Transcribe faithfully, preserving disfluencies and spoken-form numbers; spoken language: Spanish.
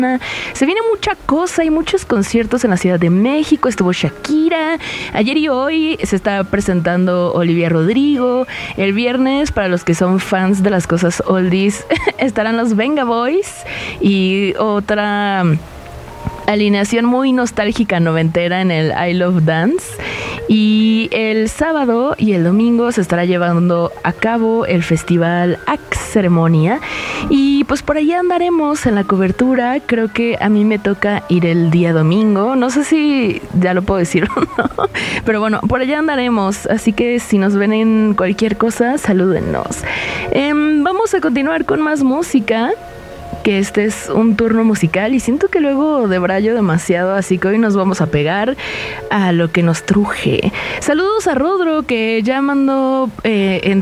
Se viene mucha cosa, hay muchos conciertos en la Ciudad de México, estuvo Shakira, ayer y hoy se está presentando Olivia Rodrigo, el viernes para los que son fans de las cosas oldies estarán los Venga Boys y otra alineación muy nostálgica noventera en el I Love Dance. Y el sábado y el domingo se estará llevando a cabo el festival Axe Ceremonia. Y pues por allá andaremos en la cobertura. Creo que a mí me toca ir el día domingo. No sé si ya lo puedo decir o no. Pero bueno, por allá andaremos. Así que si nos ven en cualquier cosa, salúdennos. Eh, vamos a continuar con más música. Que este es un turno musical y siento que luego debrayo demasiado, así que hoy nos vamos a pegar a lo que nos truje. Saludos a Rodro, que ya mandó eh, en